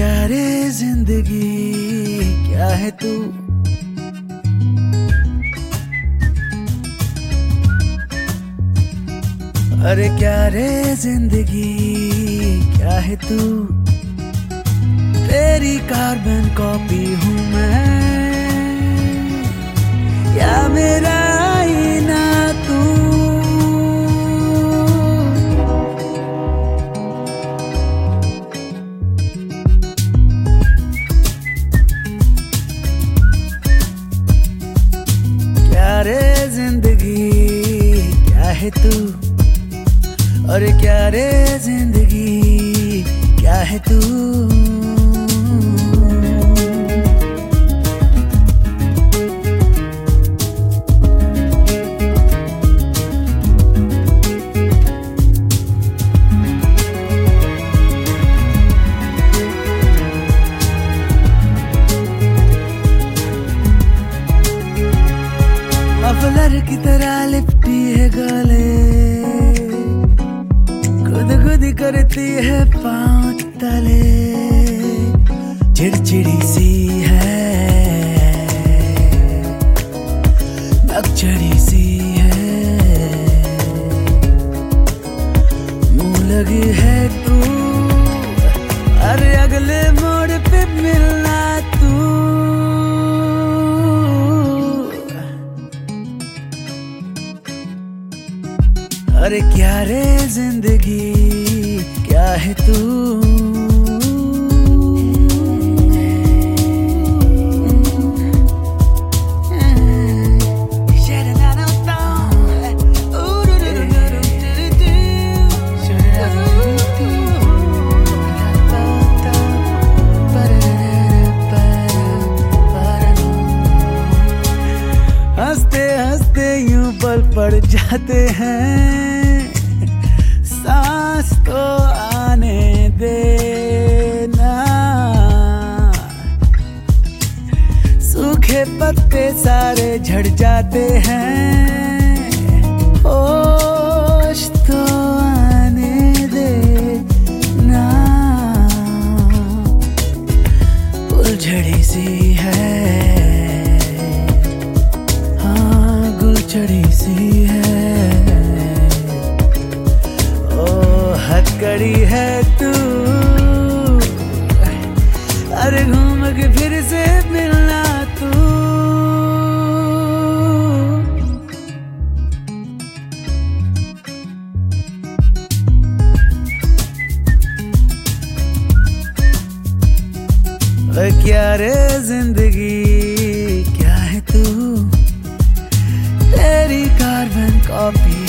क्या रे जिंदगी क्या है तू, अरे क्या रे जिंदगी क्या है तू, तेरी कार्बन कॉपी हूँ मैं या मेरा आईना तू। क्या रे जिंदगी क्या है तू, अरे क्या रे जिंदगी क्या है तू। मफलर की तरह लिपटी है गले, खुद करती है पाँव तले, चिड़चिड़ी सी है नकचड़ी सी है, मुँह लगी है तू, अरे अगले मोड़ पे मिलना तू। अरे क्या रे जिंदगी क्या है तू, हंसते हंसते यूं पल पड़ जाते हैं, सांस तो आने देना, सूखे पत्ते सारे झड़ जाते हैं, होश तो आने देना, फुलझड़ी सी है हाँ गुलछड़ी सी है, हथकड़ी है तू, अरे घूम के फिर से मिलना तू। क्या रे जिंदगी क्या है तू, तेरी कार्बन कॉपी